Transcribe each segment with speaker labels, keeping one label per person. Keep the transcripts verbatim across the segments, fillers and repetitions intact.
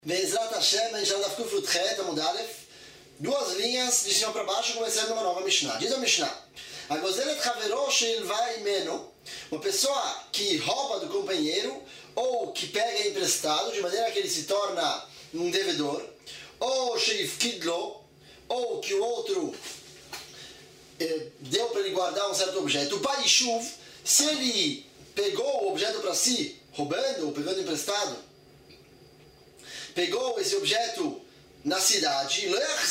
Speaker 1: Be'ezrat Hashem, a gente já dá ficou frutret, Amud Aleph, duas linhas de cima para baixo, começando uma nova Mishnah. Diz a Mishnah: a gozelet chavero sheilva imeno, uma pessoa que rouba do companheiro ou que pega emprestado, de maneira que ele se torna um devedor, ou sheifkidlo, ou que o outro eh, deu para ele guardar um certo objeto. O Baishuv, se ele pegou o objeto para si, roubando ou pegando emprestado, pegou esse objeto na cidade,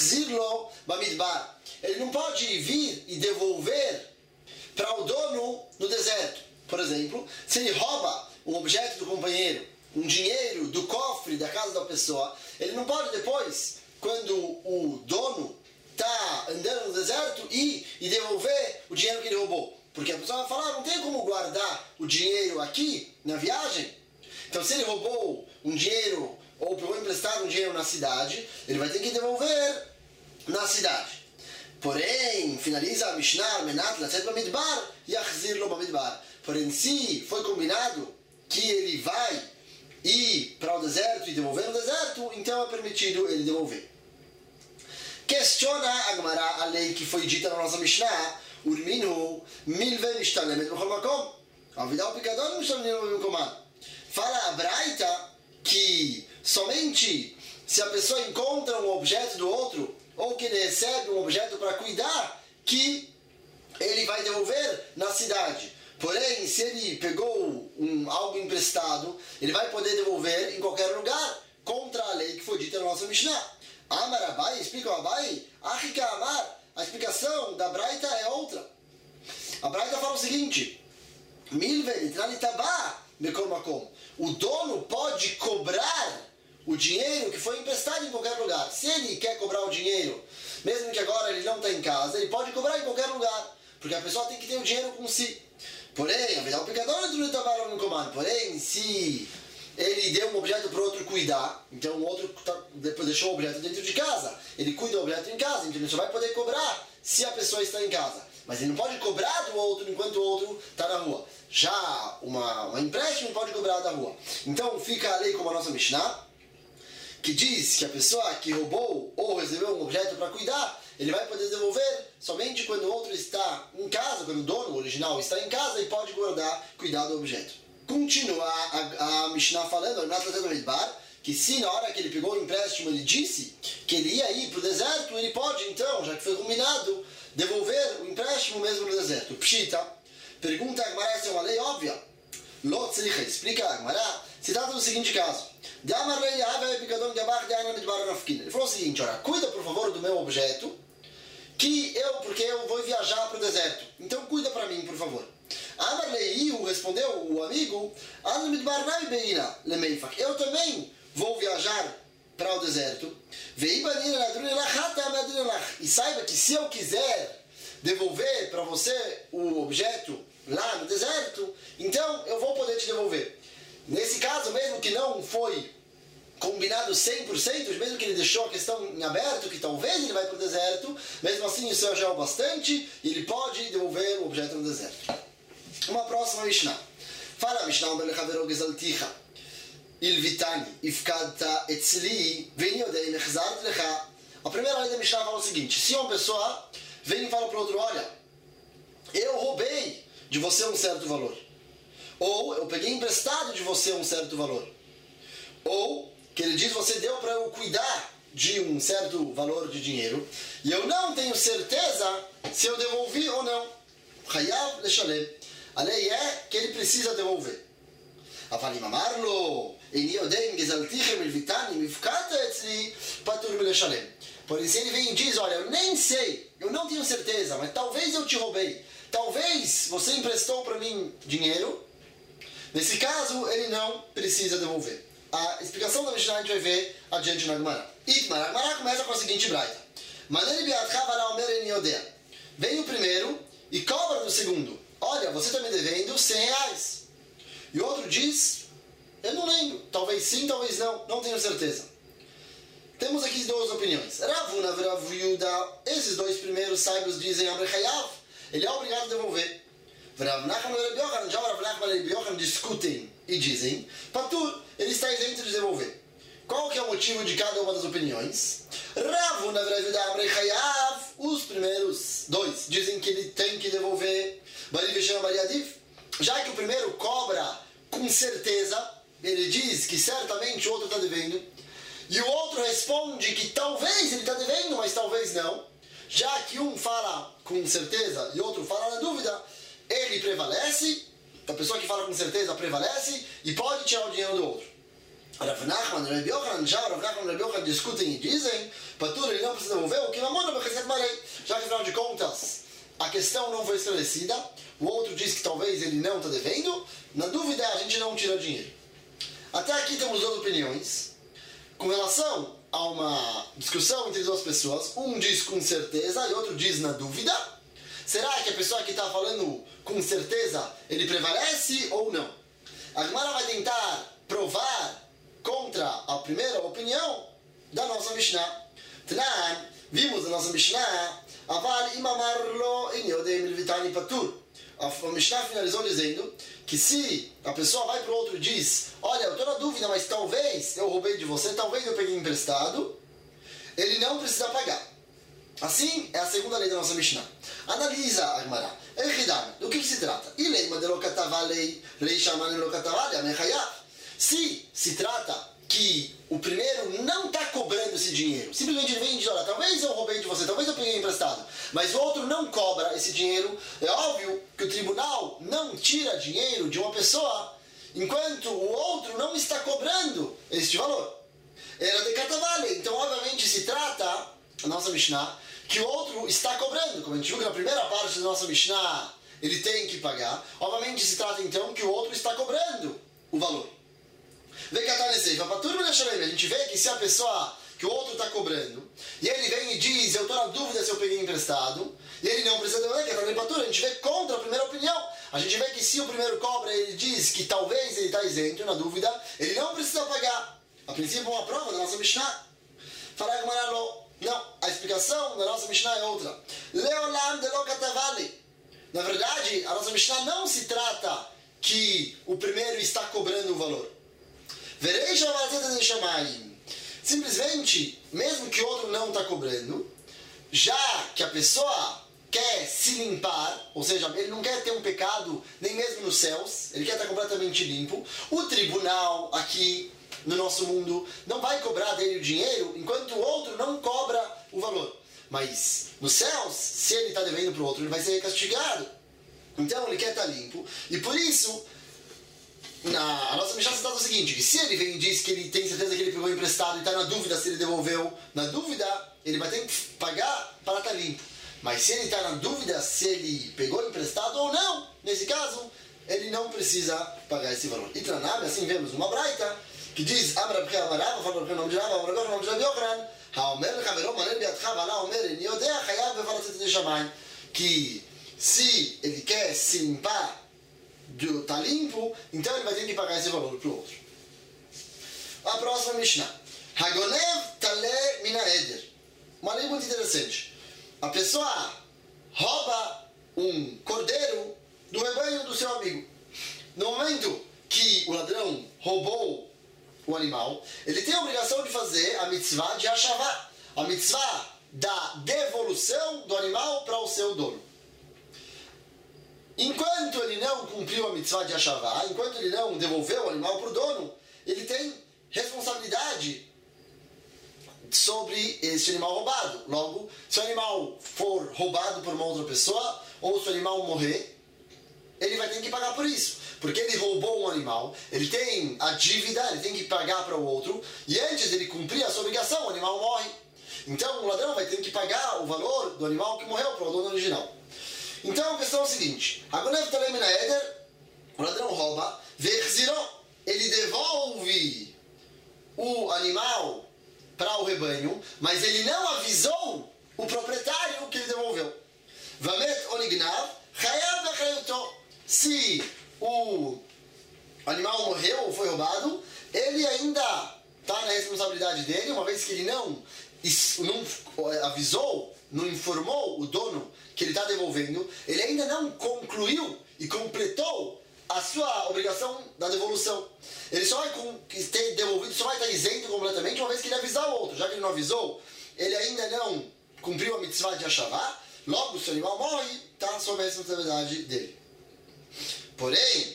Speaker 1: ele não pode vir e devolver para o dono no deserto. Por exemplo, se ele rouba um objeto do companheiro, um dinheiro do cofre da casa da pessoa, ele não pode depois, quando o dono está andando no deserto, ir e devolver o dinheiro que ele roubou. Porque a pessoa vai falar, não tem como guardar o dinheiro aqui, na viagem. Então, se ele roubou um dinheiro ou pegou emprestado um dinheiro na cidade, ele vai ter que devolver na cidade. Porém, finaliza a Mishnah, Menat, Latzet Bamidbar, Yachzir Lo Bamidbar. Porém, se foi combinado que ele vai ir para o deserto e devolver no deserto, então é permitido ele devolver. Questiona a Gemara a lei que foi dita na nossa Mishnah, Urminu, Milve Mishtalemet B'chol Makom. Avidal Picador Mishtalemet B'chol Makom. Fala a Braita que somente se a pessoa encontra um objeto do outro, ou que ele recebe um objeto para cuidar, que ele vai devolver na cidade. Porém, se ele pegou um, algo emprestado, ele vai poder devolver em qualquer lugar, contra a lei que foi dita na nossa Mishnah. Amar Abai, explica o Abai, Achika Amar, a explicação da Braita é outra. A Braita fala o seguinte: Milve, Tranitabá, Bekol Makom. O dono pode cobrar o dinheiro que foi emprestado em qualquer lugar. Se ele quer cobrar o dinheiro, mesmo que agora ele não está em casa, ele pode cobrar em qualquer lugar, porque a pessoa tem que ter o dinheiro com si. Porém, a verdade, o pecador não está no comando. Porém, se ele deu um objeto para o outro cuidar, então o outro tá, depois deixou o objeto dentro de casa, ele cuida do objeto em casa, então ele só vai poder cobrar se a pessoa está em casa. Mas ele não pode cobrar do outro enquanto o outro está na rua. Já uma, uma empréstimo pode cobrar da rua. Então fica a lei como a nossa Mishnah, que diz que a pessoa que roubou ou recebeu um objeto para cuidar, ele vai poder devolver somente quando o outro está em casa, quando o dono original está em casa e pode guardar, cuidar do objeto. Continua a, a Mishnah falando, que se na hora que ele pegou o empréstimo ele disse que ele ia ir para o deserto, ele pode então, já que foi combinado, devolver o empréstimo mesmo no deserto. Pshita. Pergunta a Gemara, essa é uma lei óbvia. Lot Tzricha, explica a Gemara, se trata do seguinte caso. Ele falou o seguinte, olha, cuida por favor do meu objeto, que eu, porque eu vou viajar para o deserto. Então cuida para mim, por favor. Amar Leiu, respondeu o amigo, eu também vou viajar para o deserto. E saiba que se eu quiser devolver para você o objeto lá no deserto, então eu vou poder te devolver. Nesse caso, mesmo que não foi combinado cem por cento, mesmo que ele deixou a questão em aberto, que talvez ele vai para o deserto, mesmo assim isso já é o bastante, e ele pode devolver o objeto no deserto. Uma próxima Mishnah. Fala Mishnah, Ilvitani, Ifkadta etzli, vem odei mechzart lecha. A primeira lei da Mishnah fala o seguinte: se uma pessoa vem e fala para o outro, olha, eu roubei de você um certo valor, ou eu peguei emprestado de você um certo valor, ou que ele diz, você deu para eu cuidar de um certo valor de dinheiro, e eu não tenho certeza se eu devolvi ou não. Chayav leshalem. A lei é que ele precisa devolver. Avalim amarlo, eni odem gezaltichem ilvitani mifkata etzli patur mileshalem. Porém, se ele vem e diz, olha, eu nem sei, eu não tenho certeza, mas talvez eu te roubei, talvez você emprestou para mim dinheiro, nesse caso, ele não precisa devolver. A explicação da Mishnah a gente vai ver adiante na Gemara. Itmar, a Gemara começa com a seguinte braita: vem o primeiro e cobra do segundo. Olha, você está me devendo cem reais. E o outro diz, eu não lembro, talvez sim, talvez não, não tenho certeza. Temos aqui duas opiniões. Ravuna e Rav Yuda, esses dois primeiros sábios dizem Abrechayav, ele é obrigado a devolver. Rav Nachman e Rav Yochanan, já Rav Nachman e Rav Yochanan discutem e dizem Patur, ele está isento de devolver. Qual que é o motivo de cada uma das opiniões? Rav, na verdade, da Amrei Hayav, os primeiros dois dizem que ele tem que devolver Bari Veshama Mariadiv, já que o primeiro cobra com certeza, ele diz que certamente o outro está devendo, e o outro responde que talvez ele está devendo, mas talvez não, já que um fala com certeza e outro fala na dúvida, ele prevalece, a pessoa que fala com certeza prevalece e pode tirar o dinheiro do outro. Rav Nachman e Rav Yochanan, já Rav Nachman e Rav Yochanan discutem e dizem, Patur, ele não precisa devolver, o que mamona para Chesed Marei, já que afinal de contas a questão não foi esclarecida, o outro diz que talvez ele não está devendo, na dúvida a gente não tira dinheiro. Até aqui temos duas opiniões, com relação a uma discussão entre duas pessoas, um diz com certeza e outro diz na dúvida. Será que a pessoa que está falando com certeza, ele prevalece ou não? A Gemara vai tentar provar contra a primeira opinião da nossa Mishnah. Tnan, vimos na nossa Mishnah, Aval imamarlo in yodei milvitani patur. A Mishnah finalizou dizendo que se a pessoa vai para o outro e diz, olha, eu estou na dúvida, mas talvez eu roubei de você, talvez eu peguei emprestado, ele não precisa pagar. Assim é a segunda lei da nossa Mishnah. Analisa, Agmará. Do que, que se trata? Se se trata que o primeiro não está cobrando esse dinheiro, simplesmente ele vem e diz, olha, talvez eu roubei de você, talvez eu peguei emprestado, mas o outro não cobra esse dinheiro, é óbvio que o tribunal não tira dinheiro de uma pessoa enquanto o outro não está cobrando este valor. Era de catavale, então obviamente se trata, a nossa Mishnah, que o outro está cobrando, como a gente viu que na primeira parte da nossa Mishnah ele tem que pagar, obviamente se trata então que o outro está cobrando o valor. A gente vê que se a pessoa que o outro está cobrando, e ele vem e diz, eu estou na dúvida se eu peguei emprestado, e ele não precisa devolver, que a gente vê contra a primeira opinião. A gente vê que se o primeiro cobra, ele diz que talvez ele está isento, na dúvida, ele não precisa pagar. A princípio é uma prova da nossa Mishnah. Falar não, a explicação da nossa Mishnah é outra. Leolam de lo katavali. Na verdade, a nossa Mishnah não se trata que o primeiro está cobrando o valor. Vereja a de Shamayim. Simplesmente, mesmo que o outro não está cobrando, já que a pessoa quer se limpar, ou seja, ele não quer ter um pecado nem mesmo nos céus, ele quer estar completamente limpo, o tribunal aqui no nosso mundo não vai cobrar dele o dinheiro enquanto o outro não cobra o valor. Mas nos céus, se ele está devendo para o outro, ele vai ser castigado. Então ele quer estar limpo, e por isso Na, a nossa Mishnah está o seguinte, que se ele vem e diz que ele tem certeza que ele pegou emprestado e está na dúvida se ele devolveu, na dúvida ele vai ter que pagar para estar limpo. Mas se ele está na dúvida se ele pegou emprestado ou não, nesse caso, ele não precisa pagar esse valor. E Tranabe, assim vemos uma braita, que diz, Abra B'chei Amarava, fala B'chei Nom de Rava, Abra B'chei Nom de Rav Yochanan, Haomer L'chaveró Maner Biadcha V'ala Omer En Yodea Chayav B'Varatzet de Shamayim, que se ele quer se limpar, está limpo, então ele vai ter que pagar esse valor para o outro. A próxima Mishnah. Hagonev Tale Mina Eder. Uma lei muito interessante. A pessoa rouba um cordeiro do rebanho do seu amigo. No momento que o ladrão roubou o animal, ele tem a obrigação de fazer a mitzvah de Hashavá, a mitzvah da devolução do animal para o seu dono. Enquanto ele não cumpriu a mitzvah de Hashavá, enquanto ele não devolveu o animal para o dono, ele tem responsabilidade sobre este animal roubado. Logo, se o animal for roubado por uma outra pessoa, ou se o animal morrer, ele vai ter que pagar por isso. Porque ele roubou um animal, ele tem a dívida, ele tem que pagar para o outro, e antes dele cumprir a sua obrigação, o animal morre. Então o ladrão vai ter que pagar o valor do animal que morreu para o dono original. Então a questão é o seguinte, o ladrão rouba, ele devolve o animal para o rebanho, mas ele não avisou o proprietário que ele devolveu. Se o animal morreu ou foi roubado, ele ainda está na responsabilidade dele, uma vez que ele não, não avisou, não informou o dono que ele está devolvendo, ele ainda não concluiu e completou a sua obrigação da devolução. Ele só vai ter devolvido, só vai estar isento completamente uma vez que ele avisar o outro. Já que ele não avisou, ele ainda não cumpriu a mitzvah de Hashavá, logo se o animal morre, está sob a responsabilidade dele. Porém,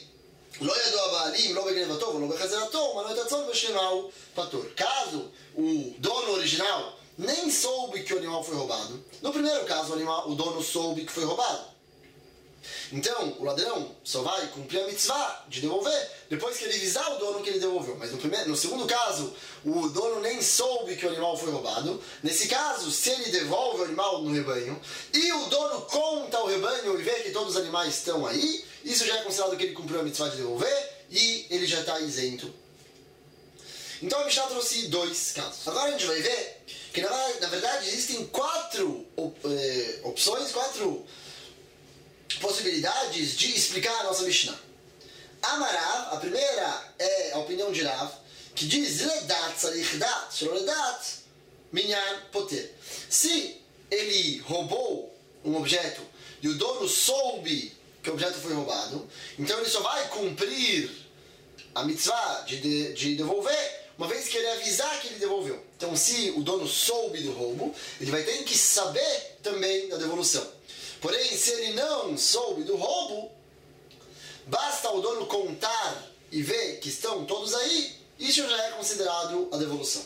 Speaker 1: caso o dono original nem soube que o animal foi roubado, no primeiro caso o, animal, o dono soube que foi roubado, então o ladrão só vai cumprir a mitzvah de devolver depois que ele avisar o dono que ele devolveu. Mas no, primeiro, no segundo caso, o dono nem soube que o animal foi roubado. Nesse caso, se ele devolve o animal no rebanho e o dono conta ao rebanho e vê que todos os animais estão aí, isso já é considerado que ele cumpriu a mitzvah de devolver e ele já está isento. Então a Mishnah trouxe dois casos. Agora a gente vai ver que na, na verdade existem quatro op, eh, opções, quatro possibilidades de explicar a nossa Mishnah. Amarav, a primeira é a opinião de Rav, que diz Ledat tzarich dat, shelo ledat minyan poter. Se ele roubou um objeto e o dono soube que o objeto foi roubado, então ele só vai cumprir a mitzvah de, de, de devolver uma vez que ele avisar que ele devolveu. Então, se o dono soube do roubo, ele vai ter que saber também da devolução. Porém, se ele não soube do roubo, basta o dono contar e ver que estão todos aí, isso já é considerado a devolução.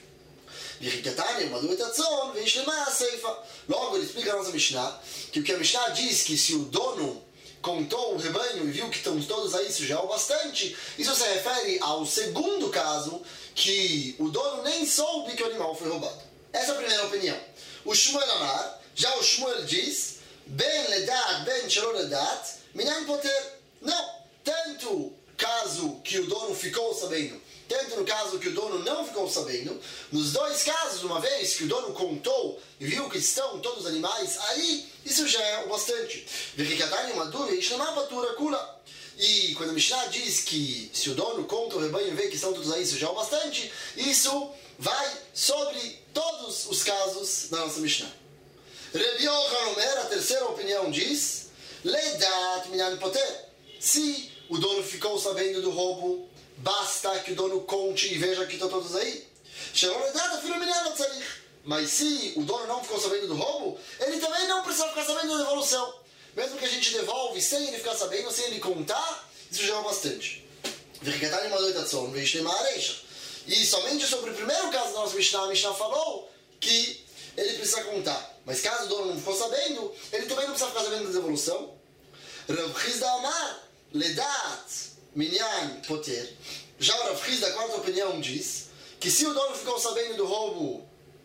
Speaker 1: Logo, ele explica a nossa Mishnah, que o que a Mishnah diz que se o dono contou o rebanho e viu que estão todos aí, isso já é o bastante, isso se refere ao segundo caso, que o dono nem soube que o animal foi roubado. Essa é a primeira opinião. O Shmuel Amar, já o Shmuel diz, Ben ledat, ben shelo ledat, minyan poter. Não, tanto caso que o dono ficou sabendo, tanto no caso que o dono não ficou sabendo, nos dois casos, uma vez que o dono contou e viu que estão todos os animais aí, isso já é o bastante. E quando a Mishnah diz que se o dono conta o rebanho e vê que estão todos aí, isso já é o bastante, isso vai sobre todos os casos da nossa Mishnah. Rebi Yochanan, a terceira opinião diz, Ledat minyan poter. Se o dono ficou sabendo do roubo, basta que o dono conte e veja que estão todos aí. Mas se o dono não ficou sabendo do roubo, ele também não precisa ficar sabendo da devolução. Mesmo que a gente devolve sem ele ficar sabendo, sem ele contar, isso já é bastante. E somente sobre o primeiro caso da nossa Mishnah, a Mishnah falou que ele precisa contar. Mas caso o dono não ficou sabendo, ele também não precisa ficar sabendo da devolução. Rav Chizda Amar, Ledat minyan poter. Já o Rav Chizda, a quarta opinião, diz que se o dono ficou sabendo do roubo,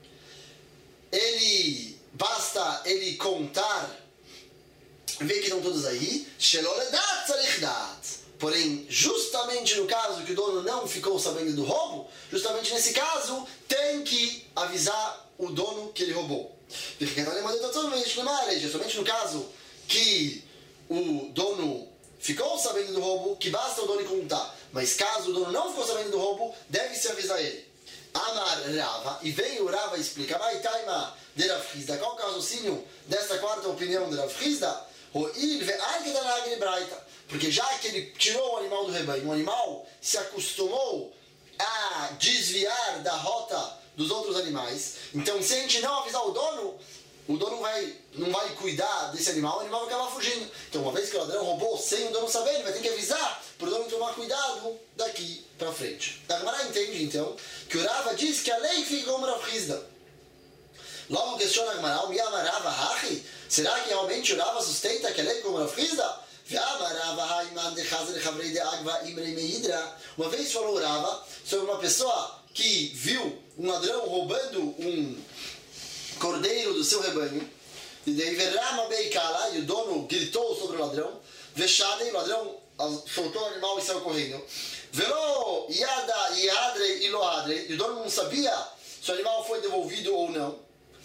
Speaker 1: ele basta ele contar, ver que estão todos aí. Shelo ledat tzarich dat. Porém, justamente no caso que o dono não ficou sabendo do roubo, justamente nesse caso, tem que avisar o dono que ele roubou. Somente no caso que o dono ficou sabendo do roubo, que basta o dono contar. Mas caso o dono não ficou sabendo do roubo, deve-se avisar ele. Amar Rava, e vem o Rava explicar, vai taima de Rav Chizda. Qual o raciocínio desta quarta opinião de Rav Chizda? Porque já que ele tirou o animal do rebanho, o animal se acostumou a desviar da rota dos outros animais. Então, se a gente não avisar o dono, o dono vai, não vai cuidar desse animal, o animal vai acabar fugindo. Então, uma vez que o ladrão roubou sem o dono saber, ele vai ter que avisar para o dono tomar cuidado daqui para frente. A Gemara entende, então, que o Rava diz que a lei fica como Rav Chizda. Logo questiona a Gemara, o Miyama Rava Hachi, será que realmente o Rava sustenta que a lei fica como Rav Chizda? Uma vez falou o Rava sobre uma pessoa que viu um ladrão roubando um cordeiro do seu rebanho, e o dono gritou sobre o ladrão, e o ladrão soltou o animal e saiu correndo. E o dono não sabia se o animal foi devolvido ou não.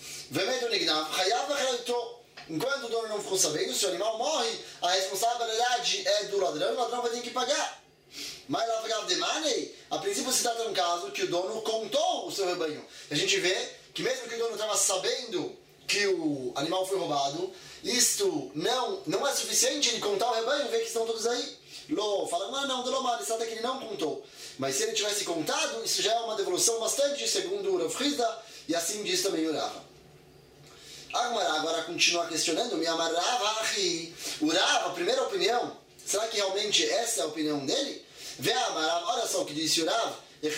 Speaker 1: Enquanto o dono não ficou sabendo, se o animal morre, a responsabilidade é do ladrão e o ladrão vai ter que pagar. Mas a princípio se trata de um caso que o dono contou o seu rebanho. A gente vê que mesmo que o dono estava sabendo que o animal foi roubado, isto não, não é suficiente ele contar o rebanho e ver que estão todos aí. Lo, fala, mas não, Delomar, isso até que ele não contou. Mas se ele tivesse contado, isso já é uma devolução bastante, segundo o Rav Hizda, e assim diz também o Rava. Agora, agora continua questionando, me amarrava, o Rava, a primeira opinião, será que realmente essa é a opinião dele? Vê a olha só o que disse o Rav,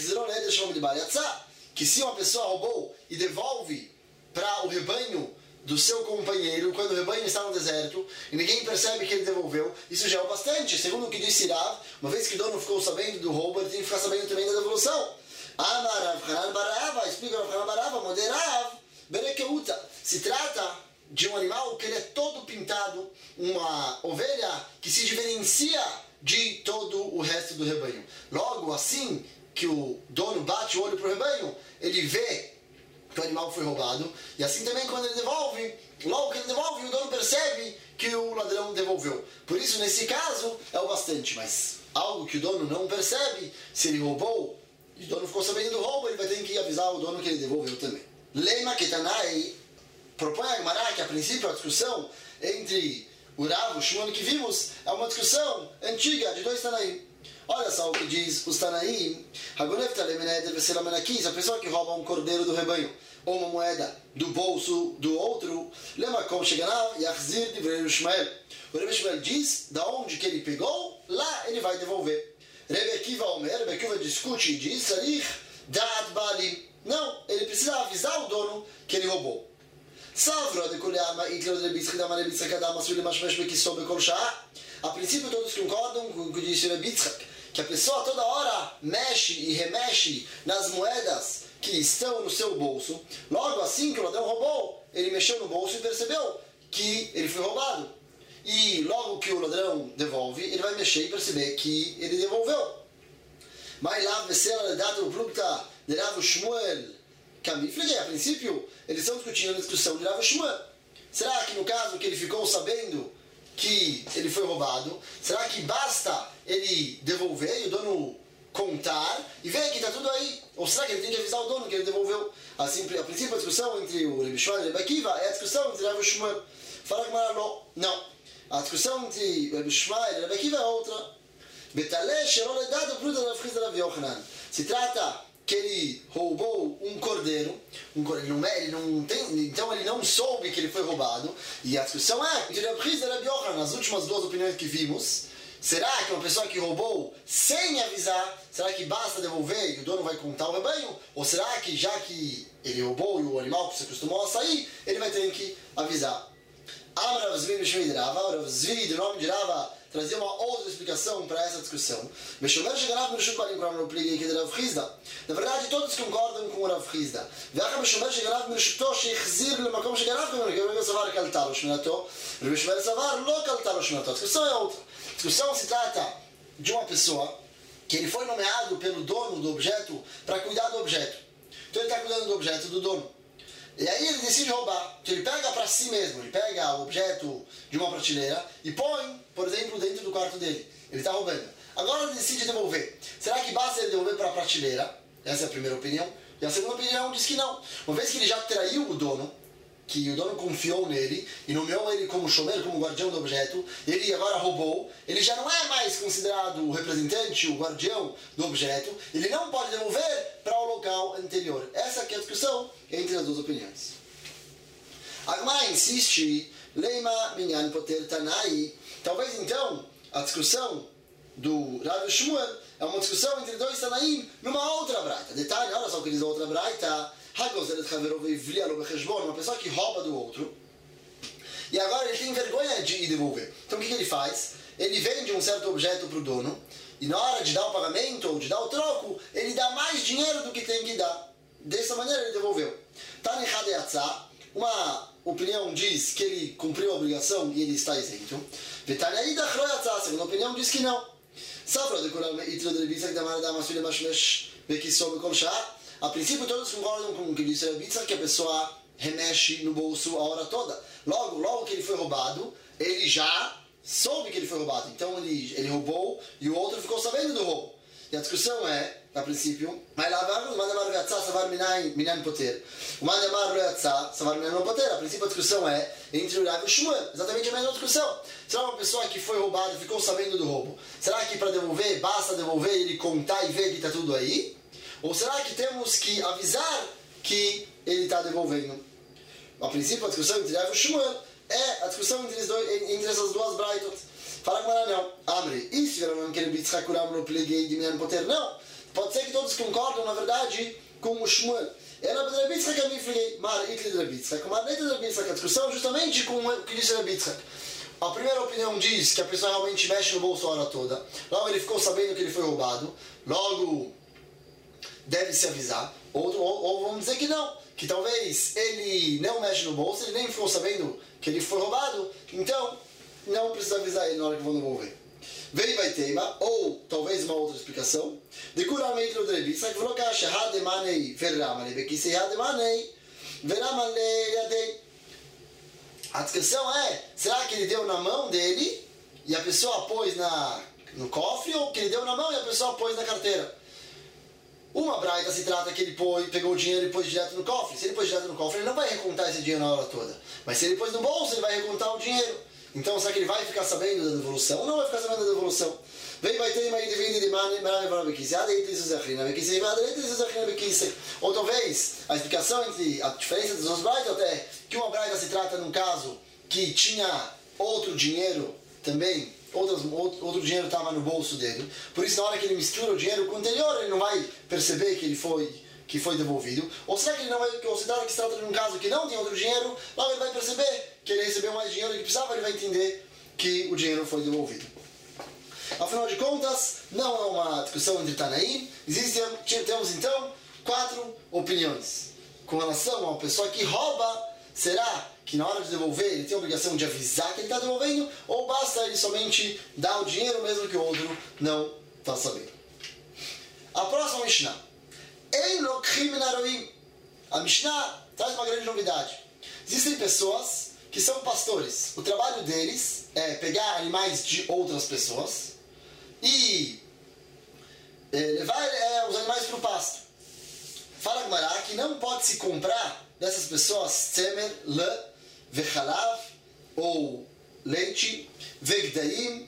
Speaker 1: que se uma pessoa roubou e devolve para o rebanho do seu companheiro, quando o rebanho está no deserto, e ninguém percebe que ele devolveu, isso já é o bastante. Segundo o que disse Rav, uma vez que o dono ficou sabendo do roubo, ele tem que ficar sabendo também da devolução. Explica Rav Hanan Barava, Moderav, Berekeuta. Se trata de um animal que ele é todo pintado, uma ovelha que se diferencia de todo o resto do rebanho. Logo, assim que o dono bate o olho para o rebanho, ele vê que o animal foi roubado, e assim também quando ele devolve, logo que ele devolve, o dono percebe que o ladrão devolveu. Por isso, nesse caso, é o bastante, mas algo que o dono não percebe, se ele roubou, e o dono ficou sabendo do roubo, ele vai ter que avisar o dono que ele devolveu também. Leima Ketanai propõe a Gemara que, a princípio, a discussão entre o Rav e o Shmuel que vimos é uma discussão antiga de dois Tanaim. Olha só o que diz os Tanaim. Se a pessoa que rouba um cordeiro do rebanho ou uma moeda do bolso do outro, lembra como chegará e achzir de Rebbe Shmuel. O Rebbe Shmuel diz da onde que ele pegou, lá ele vai devolver. Rebbe Akiva Omer, Rebbe Akiva discute e diz, Sarich Da'at Bali. Não, ele precisa avisar o dono que ele roubou. A princípio todos concordam com o que disse Rebbe Yitzchak, que a pessoa toda hora mexe e remexe nas moedas que estão no seu bolso. Logo assim que o ladrão roubou, ele mexeu no bolso e percebeu que ele foi roubado. E logo que o ladrão devolve, ele vai mexer e perceber que ele devolveu. Mas lá, de Rav Shmuel, a princípio, eles estão discutindo a discussão de Rav Shmuel. Será que no caso que ele ficou sabendo que ele foi roubado, será que basta ele devolver e o dono contar e ver que está tudo aí? Ou será que ele tem que avisar o dono que ele devolveu? Assim, a princípio a discussão entre o Rebbe Shmuel e o Rebbe Akiva é a discussão entre Rav Shmuel. Fala que não, não. A discussão entre o Rebbe Shmuel e o Rebbe Akiva é outra. Se trata que ele roubou um cordeiro, um cordeiro ele não, ele não tem, então ele não soube que ele foi roubado, e a discussão é entre Rebbe Chiza e Rebbe Yochanan, nas últimas duas opiniões que vimos. Será que uma pessoa que roubou sem avisar, será que basta devolver e o dono vai contar o rebanho? Ou será que já que ele roubou e o animal que se acostumou a sair, ele vai ter que avisar? Amar Rav Zvi B'Shem de Rava, Rav Zvi, do nome de Rava, trazia uma outra explicação para essa discussão. Na verdade, todos concordam com o Rav Hizda. A discussão é outra. A discussão se trata de uma pessoa que ele foi nomeado pelo dono do objeto para cuidar do objeto. Então ele está cuidando do objeto do dono. E aí ele decide roubar. Então ele pega para si mesmo, ele pega o objeto de uma prateleira e põe, por exemplo, dentro do quarto dele. Ele está roubando. Agora ele decide devolver. Será que basta ele devolver para a prateleira? Essa é a primeira opinião. E a segunda opinião diz que não. Uma vez que ele já traiu o dono, que o dono confiou nele e nomeou ele como shomer, como guardião do objeto, ele agora roubou, ele já não é mais considerado o representante, o guardião do objeto, ele não pode devolver para o local anterior. Essa que é a discussão entre as duas opiniões. A Gemara insiste, Leima Minyan Poter Tanai. Talvez então a discussão do Rav Shmuel é uma discussão entre dois Tanaim numa outra braita. Detalhe, olha só o que diz a outra braita. Uma pessoa que rouba do outro e agora ele tem vergonha de devolver. Então o que, que ele faz? Ele vende um certo objeto para o dono e na hora de dar o pagamento ou de dar o troco, ele dá mais dinheiro do que tem que dar. Dessa maneira ele devolveu. Tani Hadeyatzah, uma opinião diz que ele cumpriu a obrigação e ele está isento. Vetani Aida Chroyatzah, a segunda opinião diz que não. Safra de Kulam Itro de Rebbe Yitzchak Damar Dama Sule Mashmesh Bekisob Kol Shah. A princípio todos concordam com o que disse Rebbe Yitzchak, que a pessoa remexe no bolso a hora toda. Logo, logo que ele foi roubado, ele já soube que ele foi roubado. Então ele, ele roubou e o outro ficou sabendo do roubo. E a discussão é, a princípio, mas lá vai, o Mandamar Veatzá, Savar Minyan Poter. O Mandamar Veatzá, Savar Minyan Poter. A princípio a discussão é entre o Rav e o Shmuel. Exatamente a mesma discussão. Será uma pessoa que foi roubada, ficou sabendo do roubo? Será que para devolver, basta devolver, ele contar e ver que está tudo aí? Ou será que temos que avisar que ele está devolvendo? A princípio a discussão entre Rav e o Shmuel é a discussão entre, dois, entre essas duas braitot. Fala com ela, não. Amre, e se não quer Bitzchak Kuram no Plegei de Minyan Poter? Não. Pode ser que todos concordam, na verdade, com o Shmuel. Ela é Bitzchak a mim falei, Mar, Itli de Bitzchak. Mar, Itli de Bitzchak. A discussão justamente com o que disse Bitzchak. A primeira opinião diz que a pessoa realmente mexe no bolso a hora toda. Logo ele ficou sabendo que ele foi roubado. Logo deve se avisar. Outro, ou, ou vamos dizer que não. Que talvez ele não mexe no bolso, ele nem ficou sabendo que ele foi roubado. Então, não precisa avisar ele na hora que vão devolver. Veio vai teima, ou talvez uma outra explicação. De curamento do Rebitza, que falou que a Shehad Emanei Verramanei, que se Shehad Emanei Verramanei Yadei. A discussão é, será que ele deu na mão dele e a pessoa pôs na, no cofre, ou que ele deu na mão e a pessoa pôs na carteira? Uma braita se trata que ele pôs, pegou o dinheiro e pôs direto no cofre. Se ele pôs direto no cofre, ele não vai recontar esse dinheiro na hora toda. Mas se ele pôs no bolso, ele vai recontar o dinheiro. Então, será que ele vai ficar sabendo da devolução ou não vai ficar sabendo da devolução? Vem, vai ter uma divina de mane, mane para bequise. Ah, daí tem Zuzachina, bequise, ah, daí tem Zuzachina, bequise. Ou talvez a explicação entre a diferença dos dois braitas é que uma braita se trata num caso que tinha outro dinheiro também, outros, outro dinheiro estava no bolso dele. Por isso, na hora que ele mistura o dinheiro com o anterior, ele não vai perceber que ele foi que foi devolvido. Ou será que ele não vai, ou se trata que se trata de um caso que não tem outro dinheiro, logo ele vai perceber que ele recebeu mais dinheiro do que precisava, ele vai entender que o dinheiro foi devolvido. Afinal de contas, não é uma discussão entre Tanaim. Existem, temos então quatro opiniões. Com relação a uma pessoa que rouba, será que na hora de devolver ele tem a obrigação de avisar que ele está devolvendo, ou basta ele somente dar o dinheiro mesmo que o outro não está sabendo? A próxima Mishnah. Ein lokhim min haroim. A Mishnah traz uma grande novidade. Existem pessoas que são pastores. O trabalho deles é pegar animais de outras pessoas e é, levar é, os animais para o pasto. Fala Gemara que não pode se comprar dessas pessoas tzemer, lã, vechalav, ou leite, vegdaim,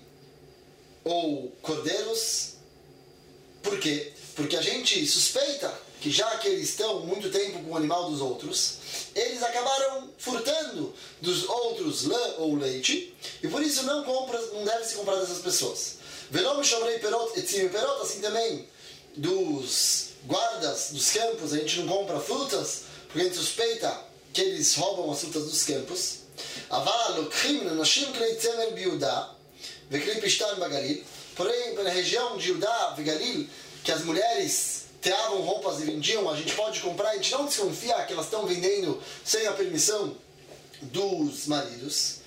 Speaker 1: ou cordeiros. Por quê? Porque a gente suspeita que já que eles estão muito tempo com o animal dos outros, eles acabaram furtando dos outros lã ou leite, e por isso não, compra, não deve se comprar dessas pessoas. Velom shomrei perot etzim perot, assim também dos guardas dos campos, a gente não compra frutas, porque a gente suspeita que eles roubam as frutas dos campos. Aval lokchim nashim klei tzemer biuda veklei pishtan bagalil. Porém, na região de Judá e Galil, que as mulheres teavam roupas e vendiam, a gente pode comprar, a gente não desconfia que elas estão vendendo sem a permissão dos maridos.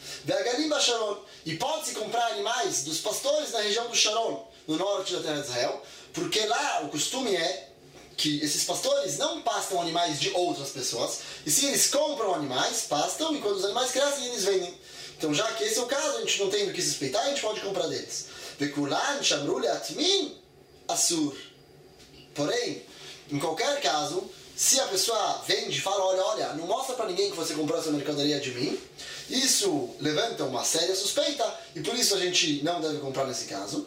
Speaker 1: E pode-se comprar animais dos pastores na região do Sharon, no norte da terra de Israel, porque lá o costume é que esses pastores não pastam animais de outras pessoas, e sim eles compram animais, pastam, e quando os animais crescem, eles vendem. Então, já que esse é o caso, a gente não tem do que suspeitar, a gente pode comprar deles. Vekulan shamru leatmin asur. Porém, em qualquer caso, se a pessoa vende e fala, olha, olha, não mostra para ninguém que você comprou essa mercadoria de mim, isso levanta uma séria suspeita, e por isso a gente não deve comprar nesse caso.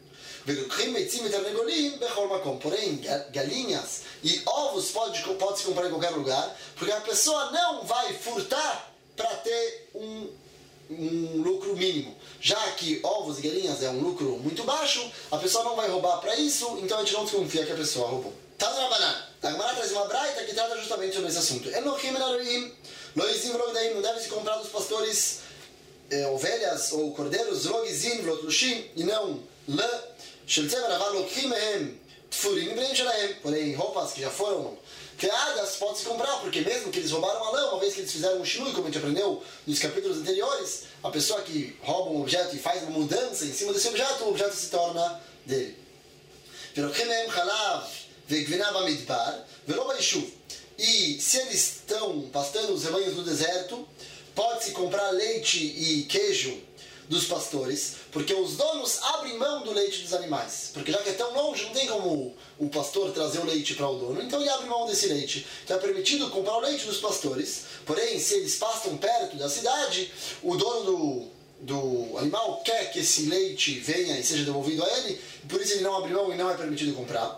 Speaker 1: Porém, galinhas e ovos pode, pode se comprar em qualquer lugar, porque a pessoa não vai furtar para ter um, um lucro mínimo. Já que ovos e galinhas é um lucro muito baixo, a pessoa não vai roubar para isso, então a gente não desconfia que a pessoa roubou. Tá na banana. A Gemara traz uma braita que trata justamente sobre esse assunto. Não deve se comprar dos pastores eh, ovelhas ou cordeiros, e não lã. Porém, roupas que já foram criadas pode se comprar, porque mesmo que eles roubaram a lã, uma vez que eles fizeram um shinui, como a gente aprendeu nos capítulos anteriores, a pessoa que rouba um objeto e faz uma mudança em cima desse objeto, o objeto se torna dele. E se eles estão pastando os rebanhos no deserto, pode-se comprar leite e queijo dos pastores, porque os donos abrem mão do leite dos animais. Porque já que é tão longe, não tem como o pastor trazer o leite para o dono, então ele abre mão desse leite. Então é permitido comprar o leite dos pastores, porém, se eles passam perto da cidade, o dono do, do animal quer que esse leite venha e seja devolvido a ele, e por isso ele não abre mão e não é permitido comprar.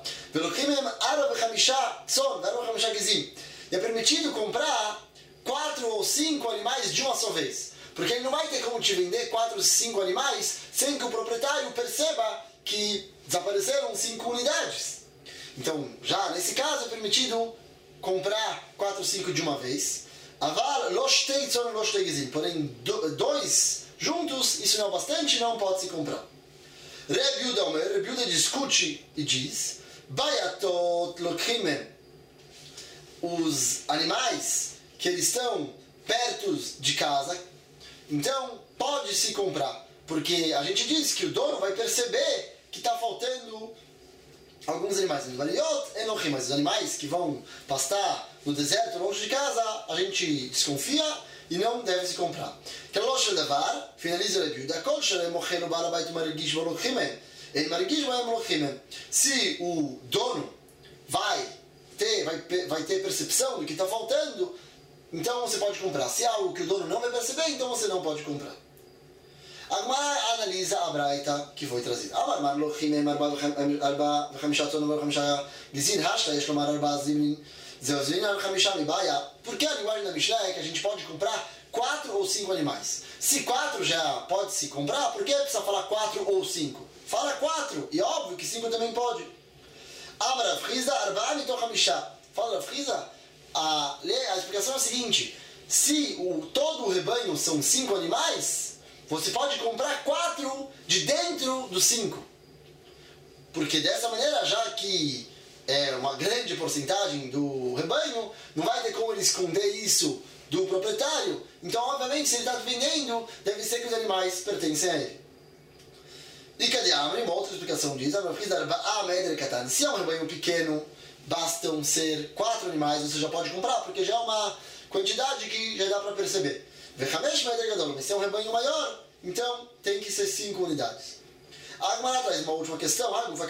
Speaker 1: E é permitido comprar quatro ou cinco animais de uma só vez. Porque ele não vai ter como te vender quatro ou cinco animais sem que o proprietário perceba que desapareceram cinco unidades. Então, já nesse caso é permitido comprar quatro ou cinco de uma vez. Aval, loshtei tzon, loshtei gezim. Porém, dois juntos, isso não é bastante, não pode se comprar. Reb Yehuda Omer, Reb Yehuda discute e diz: Bayatot lokhimen. Os animais que eles estão perto de casa, então pode se comprar, porque a gente diz que o dono vai perceber que está faltando alguns animais. Mas os animais que vão pastar no deserto longe de casa, a gente desconfia e não deve se comprar. Finaliza o review. Se o dono vai ter, vai, vai ter percepção do que está faltando, então você pode comprar. Se é algo que o dono não vai perceber, então você não pode comprar. A Gemara analisa a braita que foi trazida. Porque a linguagem da Mishnah é que a gente pode comprar quatro ou cinco animais. Se quatro já pode se comprar, por que precisa falar quatro ou cinco? Fala quatro, e óbvio que cinco também pode. Amar Friza, Arba, Mitoch Hamishá. Fala Friza, a, a explicação é a seguinte: se o, todo o rebanho são cinco animais, você pode comprar quatro de dentro dos cinco. Porque dessa maneira, já que é uma grande porcentagem do rebanho, não vai ter como ele esconder isso do proprietário. Então, obviamente, se ele está vendendo, deve ser que os animais pertencem a ele. E cadê a Amri? Uma outra explicação diz: se é um rebanho pequeno, bastam ser quatro animais, você já pode comprar, porque já é uma quantidade que já dá para perceber. Mas se é um rebanho maior, então tem que ser cinco unidades. A Gemara traz uma última questão.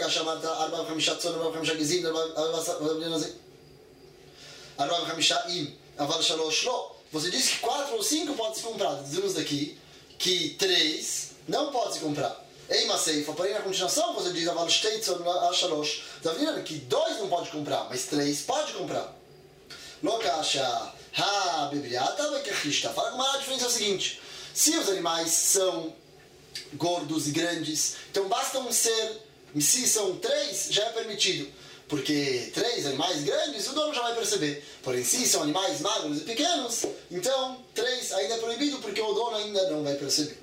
Speaker 1: Você disse que quatro ou cinco pode se comprar. Dizemos daqui que três não pode se comprar. Em Maseifa, porém na continuação você diz está vendo que dois não pode comprar, mas três pode comprar. Lokasha ha bebriata bekachista. Fala com a diferença é o seguinte: se os animais são gordos e grandes, então bastam ser, se são três, já é permitido. Porque três animais grandes, o dono já vai perceber. Porém, se são animais magros e pequenos, então três ainda é proibido, porque o dono ainda não vai perceber.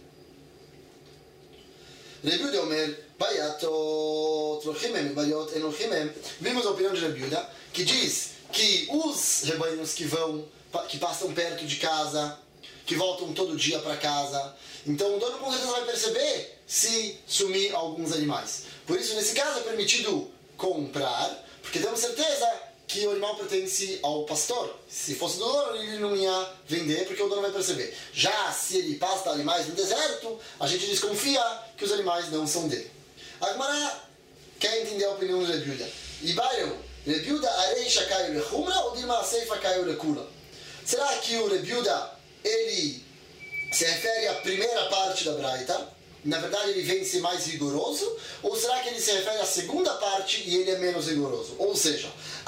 Speaker 1: Reb Yehuda Omer, Bayatot lochimem, Bayot enochimem. Vimos a opinião de Reb Yehuda, que diz que os rebanhos que vão, que passam perto de casa, que voltam todo dia para casa, então o dono com certeza vai perceber se sumir alguns animais. Por isso, nesse caso, é permitido comprar, porque temos certeza que o animal pertence ao pastor. Se fosse do dono, ele não ia vender, porque o dono vai perceber. Já se ele pasta animais no deserto, a gente desconfia que os animais não são dele. A Gemara quer entender a opinião do Reb Yehuda. E Bairro, Reb Yehuda areisha caiu lechumra ou dilma seifa caiu lecula? Será que o Reb Yehuda, ele se refere à primeira parte da braita? Na verdade ele vem ser mais rigoroso? Ou será que ele se refere à segunda parte e ele é menos rigoroso? Ou seja,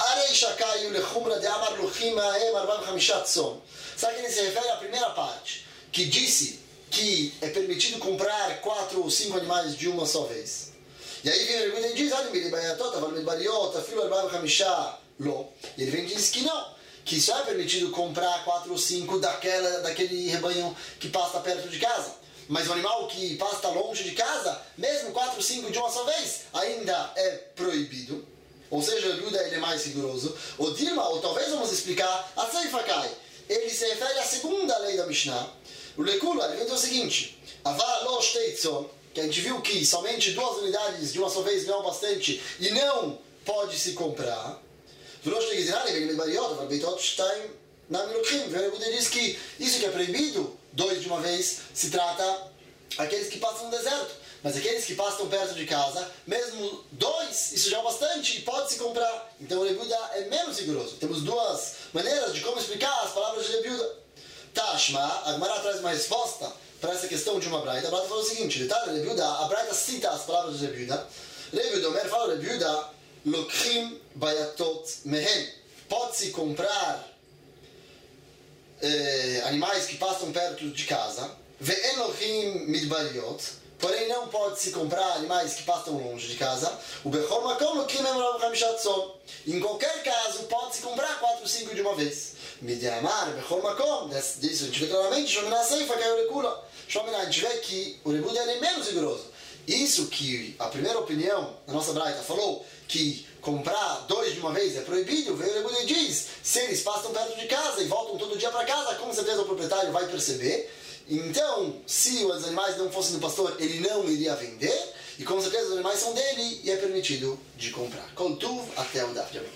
Speaker 1: será que ele se refere à primeira parte, que disse que é permitido comprar quatro ou cinco animais de uma só vez? E aí vem ele diz, e ele vem e diz que não, que só é permitido comprar quatro ou cinco daquela, daquele rebanho que pasta perto de casa. Mas o animal que pasta longe de casa, mesmo quatro ou cinco de uma só vez, ainda é proibido. Ou seja, o Yehuda ele é mais rigoroso. O Dilma, ou talvez vamos explicar, a Seifakai, ele se refere à segunda lei da Mishnah. O Lekula, ele vem dizer o seguinte: Aval Shteitzon, que a gente viu que somente duas unidades de uma só vez não é bastante e não pode se comprar. O Yehuda diz que isso que é proibido, dois de uma vez, se trata aqueles que passam no deserto. Mas aqueles que passam perto de casa, mesmo dois, isso já é bastante e pode-se comprar. Então o Rebbe Yehuda é menos rigoroso. Temos duas maneiras de como explicar as palavras de Rebbe Yehuda. Tashma, a Gemara traz uma resposta para essa questão de uma braita. A braita falou o seguinte, detalhe, Rebbe Yehuda, a braita cita as palavras de Rebbe Yehuda. Rebbe Yehuda, Omer fala, Rebbe Yehuda, Lokrim bayatot mehen. Pode-se comprar eh, animais que passam perto de casa. Ve'en lokrim midbariot. Porém, não pode-se comprar animais que passam longe de casa. O Bechor Makom lokrim emrav chamishat tzon. Em qualquer caso, pode-se comprar quatro, cinco de uma vez. Midiamar, Bechor Makom. Disso a gente vê claramente. Shomina Seifa, caiu recula. Shomina, a gente vê que o Rebbe Yehuda é menos rigoroso. Isso que a primeira opinião da nossa braita falou que comprar dois de uma vez é proibido, veio o Rebbe Yehuda e diz, se eles passam perto de casa e voltam todo dia para casa, com certeza o proprietário vai perceber. Então, se os animais não fossem do pastor, ele não iria vender, e com certeza os animais são dele e é permitido de comprar. Kol tuv, até o Daf de amanhã.